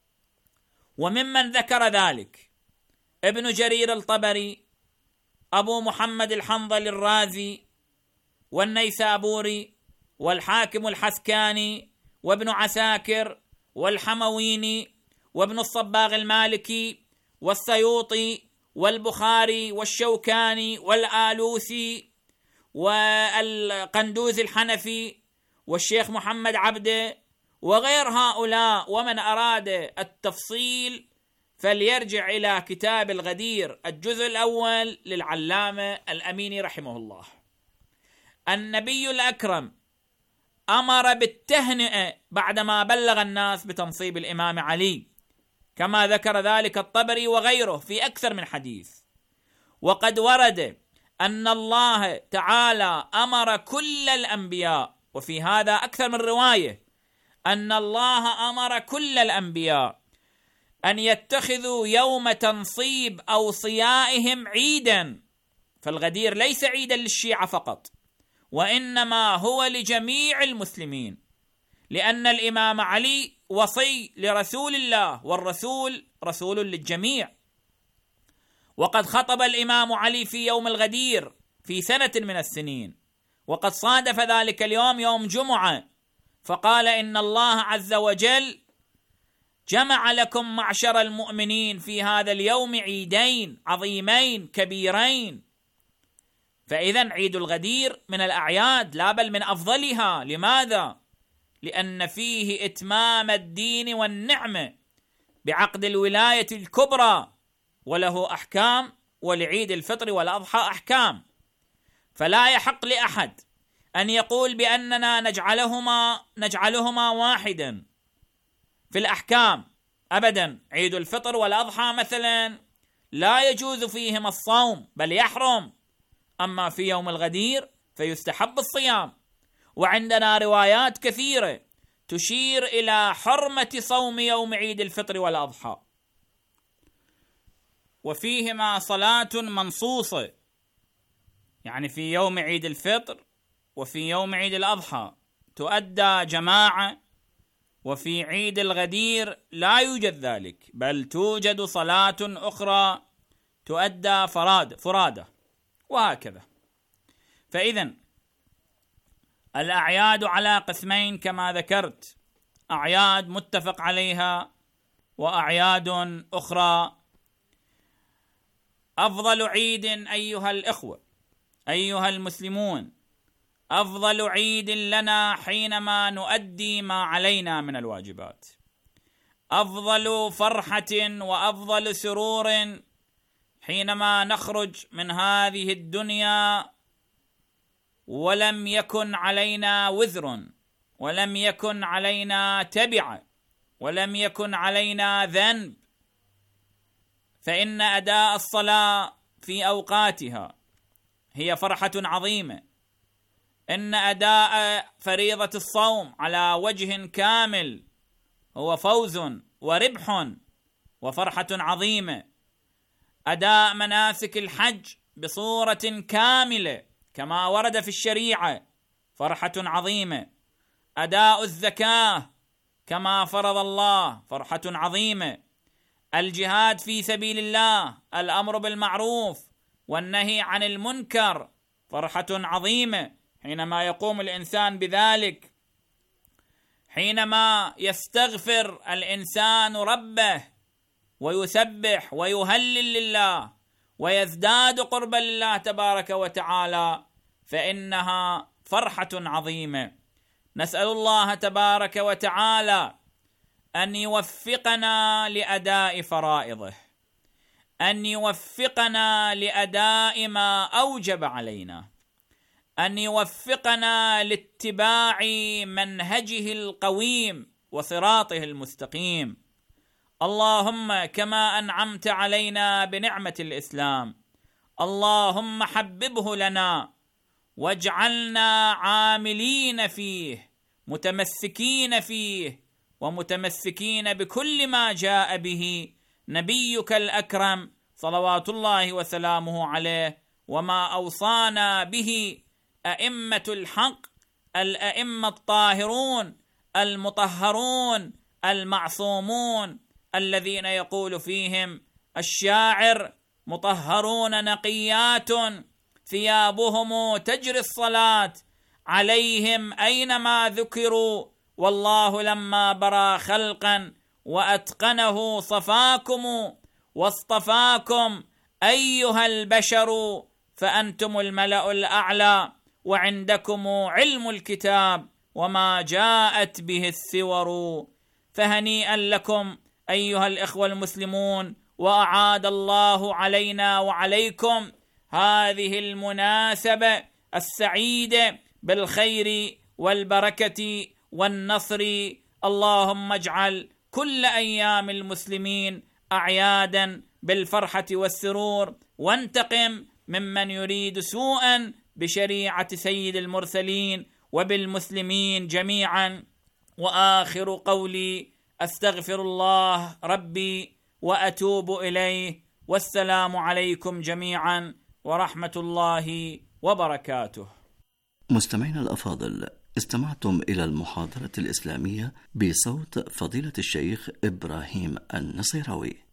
S2: وممن ذكر ذلك ابن جرير الطبري، أبو محمد الحنظل الرازي، والنيسابوري، والحاكم الحسكاني، وابن عساكر، والحمويني، وابن الصباغ المالكي، والسيوطي، والبخاري، والشوكاني، والآلوسي، والقندوز الحنفي، والشيخ محمد عبده، وغير هؤلاء. ومن أراد التفصيل فليرجع إلى كتاب الغدير الجزء الأول للعلامة الأميني رحمه الله. النبي الأكرم أمر بالتهنئة بعدما بلغ الناس بتنصيب الإمام علي، كما ذكر ذلك الطبري وغيره في أكثر من حديث. وقد ورد أن الله تعالى أمر كل الأنبياء، وفي هذا أكثر من رواية، أن الله أمر كل الأنبياء أن يتخذوا يوم تنصيب أوصيائهم عيدا. فالغدير ليس عيدا للشيعة فقط، وإنما هو لجميع المسلمين، لأن الإمام علي وصي لرسول الله، والرسول رسول للجميع. وقد خطب الإمام علي في يوم الغدير في سنة من السنين، وقد صادف ذلك اليوم يوم جمعة، فقال: إن الله عز وجل جمع لكم معشر المؤمنين في هذا اليوم عيدين عظيمين كبيرين. فإذن عيد الغدير من الأعياد، لا بل من أفضلها. لماذا؟ لأن فيه إتمام الدين والنعمة بعقد الولاية الكبرى، وله أحكام، ولعيد الفطر والأضحى أحكام. فلا يحق لأحد أن يقول بأننا نجعلهما نجعلهما واحدا في الأحكام أبدا. عيد الفطر والأضحى مثلا لا يجوز فيهما الصوم بل يحرم، أما في يوم الغدير فيستحب الصيام. وعندنا روايات كثيرة تشير إلى حرمة صوم يوم عيد الفطر والأضحى، وفيهما صلاة منصوصة، يعني في يوم عيد الفطر وفي يوم عيد الأضحى تؤدى جماعة، وفي عيد الغدير لا يوجد ذلك، بل توجد صلاة أخرى تؤدى فرادة فرادة وهكذا. فإذن الأعياد على قسمين كما ذكرت: أعياد متفق عليها وأعياد أخرى. أفضل عيد أيها الإخوة أيها المسلمون، أفضل عيد لنا حينما نؤدي ما علينا من الواجبات، أفضل فرحة وأفضل سرور حينما نخرج من هذه الدنيا ولم يكن علينا وزر، ولم يكن علينا تبع، ولم يكن علينا ذنب. فإن أداء الصلاة في أوقاتها هي فرحة عظيمة، إن أداء فريضة الصوم على وجه كامل هو فوز وربح وفرحة عظيمة، أداء مناسك الحج بصورة كاملة كما ورد في الشريعة فرحة عظيمة، أداء الزكاة كما فرض الله فرحة عظيمة، الجهاد في سبيل الله، الأمر بالمعروف والنهي عن المنكر فرحة عظيمة حينما يقوم الإنسان بذلك، حينما يستغفر الإنسان ربه ويسبح ويهلل لله ويزداد قربا لله تبارك وتعالى، فإنها فرحة عظيمة. نسأل الله تبارك وتعالى أن يوفقنا لأداء فرائضه، أن يوفقنا لأداء ما أوجب علينا، أن يوفقنا لاتباع منهجه القويم وصراطه المستقيم. اللهم كما أنعمت علينا بنعمة الإسلام اللهم حببه لنا واجعلنا عاملين فيه متمسكين فيه ومتمسكين بكل ما جاء به نبيك الأكرم صلوات الله وسلامه عليه، وما أوصانا به أئمة الحق الأئمة الطاهرون المطهرون المعصومون الذين يقول فيهم الشاعر: مطهرون نقيات ثيابهم تجري الصلاة عليهم أينما ذكروا، والله لما برى خلقا وأتقنه صفاكم واصطفاكم أيها البشر، فأنتم الملأ الأعلى وعندكم علم الكتاب وما جاءت به السور. فهنيئا لكم أيها الإخوة المسلمون، وأعاد الله علينا وعليكم هذه المناسبة السعيدة بالخير والبركة والنصر. اللهم اجعل كل أيام المسلمين أعيادا بالفرحة والسرور، وانتقم ممن يريد سوءا بشريعة سيد المرسلين وبالمسلمين جميعا. وآخر قولي أستغفر الله ربي وأتوب إليه، والسلام عليكم جميعا ورحمة الله وبركاته.
S3: مستمعينا الأفاضل، استمعتم إلى المحاضرة الإسلامية بصوت فضيلة الشيخ إبراهيم النصيراوي.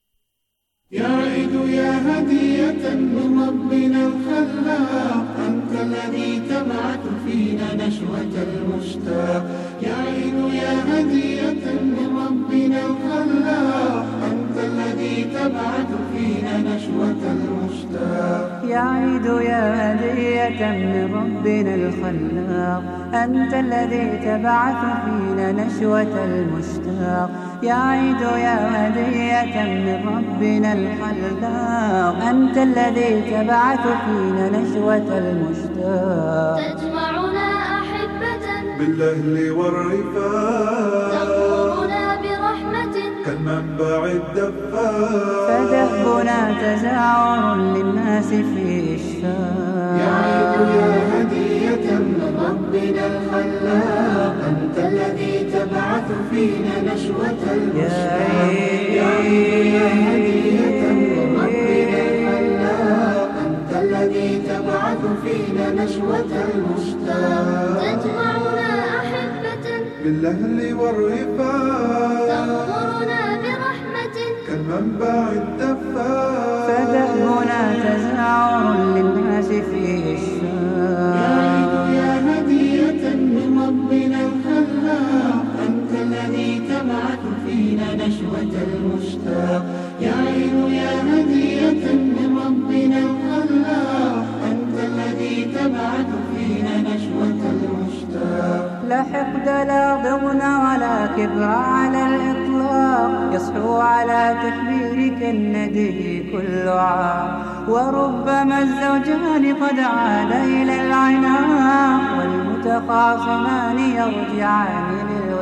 S4: يا عيد يا هدية من ربنا الخلاق، أنت الذي تبعث فينا نشوة المشتاق. يا عيد يا هدية من ربنا الخلاق، أنت الذي تبعث فينا نشوة المشتاق.
S5: يا عيد يا هدية من ربنا الخلاق، أنت الذي تبعث فينا نشوة المشتاق. يا عيد يا هدية من ربنا الخلاق، أنت الذي تبعث فينا نشوة المشتاق.
S6: تجمعنا أحبة
S4: بالأهل والرفاق،
S6: تغمرنا برحمة
S4: كالمنبع الدفاق،
S5: فدهبنا تزاور للناس في إشفاق.
S4: يا عيد يا هدية من ربنا الخلاق، أنت الذي تبعث فينا نشوة المشتاق. يا عيد يا هدية من ربنا الخلاق، أنت الذي تبعث فينا نشوة المشتاق.
S6: تجمعنا أحبة
S4: بالأهل والرفاق،
S6: تغمرنا برحمة
S4: كالمنبع الدفاق،
S5: فدهبنا تزاور للناس في إشفاق.
S4: يا عيد يا هدية من ربنا الخلاق، أنت الذي تبعث فينا نشوة المشتاق. يا عيد يا هدية من ربنا الخلاق، أنت الذي تبعث فينا نشوة المشتاق.
S5: لا حقد لا ضغن ولا كبر على الإطلاق، يصحو على تكبيرك الندي كل عام. وربما الزوجان قد عاد إلى العناق، والمتخاصمان يرجعان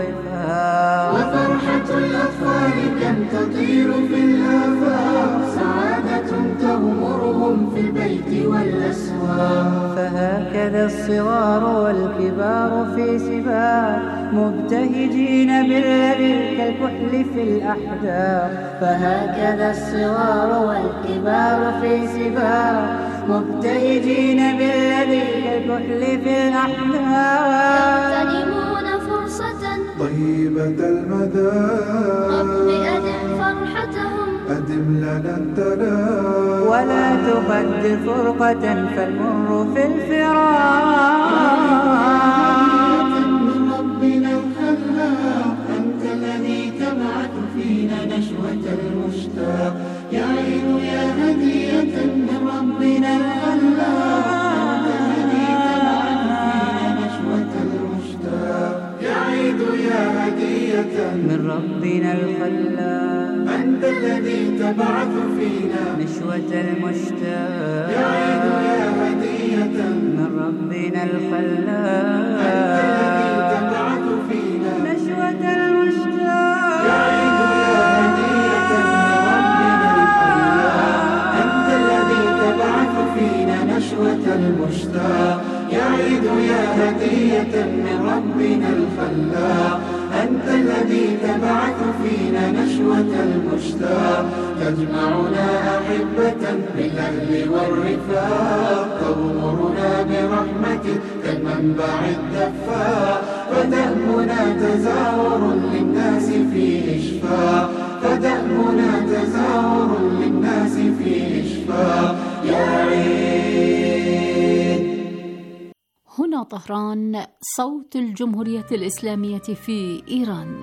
S5: للوفاق.
S4: وفرحة الأطفال كم تطير في الآفاق، سعادة تغمرهم في البيت والأسواق.
S5: فهكذا الصغار والكبار في سباق، مبتهجين بالذي كالكحل في الأحداق. فهكذا الصغار والكبار في سباق، مبتهجين بالذي كالكحل في الأحداق.
S6: يغتنمون فرصة
S4: طيبة المدى،
S6: رب أدم فرحتهم
S4: أدم لنا التلاق.
S5: ولا تقدر فرقة فالمر في الفراق.
S4: من ربنا الخلاق، أنت الذي تبعث فينا نشوة المشتاق. يا عين يا هدية من ربنا الخلاق، أنت الذي تبعث فينا نشوة المشتاق. يا عيد يا هدية
S5: من ربنا الخلاق،
S4: أنت الذي تبعث فينا
S5: نشوة المشتاق.
S4: يا عيد يا هدية
S5: من ربنا الخلاق،
S4: أنت الذي تبعث فينا
S5: نشوة المشتاق.
S4: يا عيد يا هدية نشوة المشتاق. يا عيد يا هدية من ربنا الخلاق، أنت الذي تبعث فينا نشوة المشتاق. تجمعنا أحبة بالأهل والرفاق، تغمرنا برحمتك كالمنبع الدفاق. فدأبنا تزاور للناس فيه إشفاق، فدأبنا تزاور للناس فيه إشفاق. يا عيد.
S7: هنا طهران، صوت الجمهورية الإسلامية في إيران.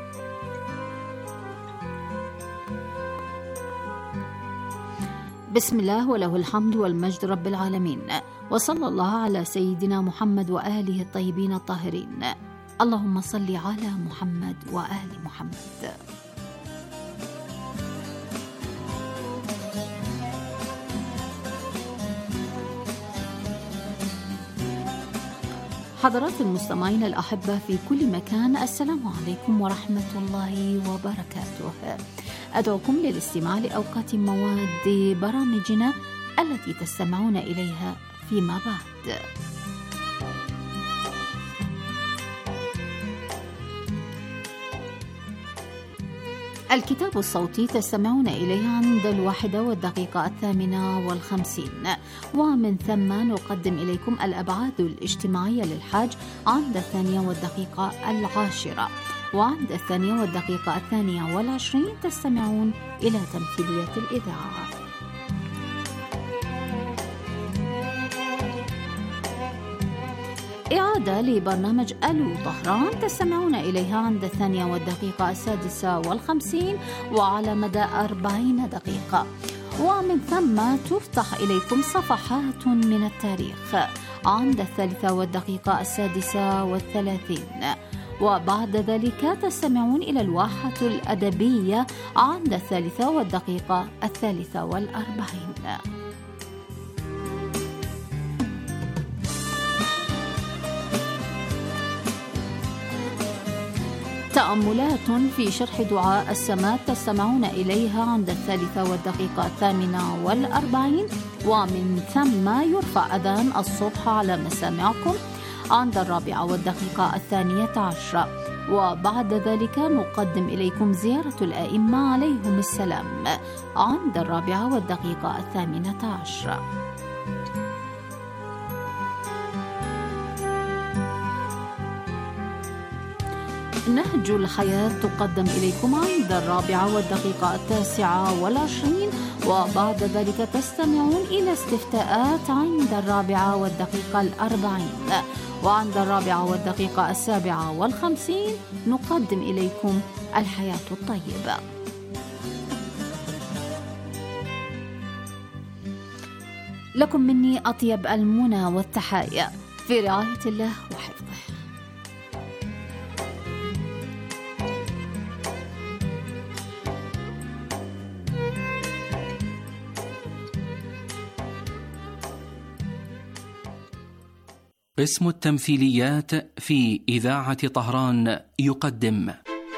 S7: بسم الله وله الحمد والمجد رب العالمين، وصلى الله على سيدنا محمد وآله الطيبين الطاهرين. اللهم صل على محمد وآل محمد. حضرات المستمعين الأحبة في كل مكان، السلام عليكم ورحمة الله وبركاته. أدعوكم للاستماع لأوقات مواد برامجنا التي تستمعون إليها فيما بعد. الكتاب الصوتي تستمعون إليه عند الواحدة والدقيقة الثامنة والخمسين، ومن ثم نقدم إليكم الأبعاد الاجتماعية للحاج عند الثانية والدقيقة العاشرة، وعند الثانية والدقيقة الثانية والعشرين تستمعون إلى تمثيلية الإذاعة. إعادة لبرنامج ألو طهران تستمعون إليها عند الثانية والدقيقة السادسة والخمسين وعلى مدى أربعين دقيقة، ومن ثم تفتح إليكم صفحات من التاريخ عند الثالثة والدقيقة السادسة والثلاثين، وبعد ذلك تستمعون إلى الواحة الأدبية عند الثالثة والدقيقة الثالثة والأربعين. تأملات في شرح دعاء السماء تستمعون إليها عند الثالثة والدقيقة الثامنة والأربعين، ومن ثم يرفع أذان الصبح على مسامعكم عند الرابعة والدقيقة الثانية عشرة، وبعد ذلك نقدم إليكم زيارة الأئمة عليهم السلام عند الرابعة والدقيقة الثامنة عشرة. نهج الحياة تقدم إليكم عند الرابعة والدقيقة التاسعة والعشرين، وبعد ذلك تستمعون إلى استفتاءات عند الرابعة والدقيقة الأربعين، وعند الرابعة والدقيقة السابعة والخمسين نقدم إليكم الحياة الطيبة. لكم مني أطيب المنى والتحايا في رعاية الله وحفظه.
S8: قسم التمثيليات في إذاعة طهران يقدم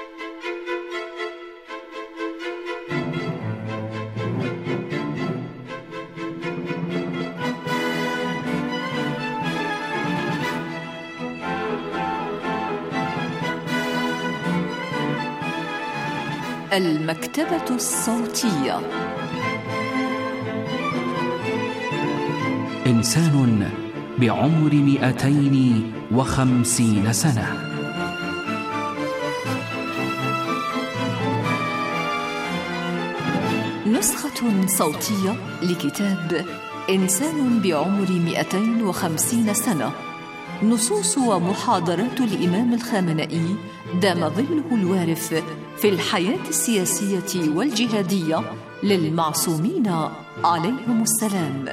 S9: المكتبة الصوتية.
S8: إنسان بعمر مئتين وخمسين سنة.
S9: نسخة صوتية لكتاب إنسان بعمر مئتين وخمسين سنة، نصوص ومحاضرات الإمام الخامنئي دام ظله الوارف في الحياة السياسية والجهادية للمعصومين عليهم السلام.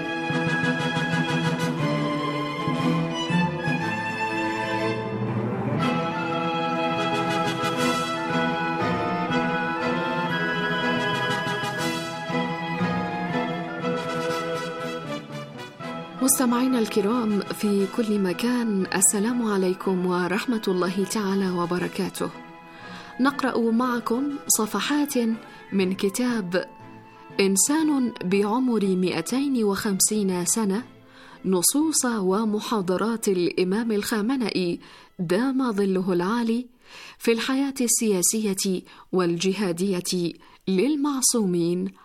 S10: مستمعينا الكرام في كل مكان، السلام عليكم ورحمة الله تعالى وبركاته. نقرأ معكم صفحات من كتاب إنسان بعمر مئتين وخمسين سنة نصوص ومحاضرات الإمام الخامنئي دام ظله العالي في الحياة السياسية والجهادية للمعصومين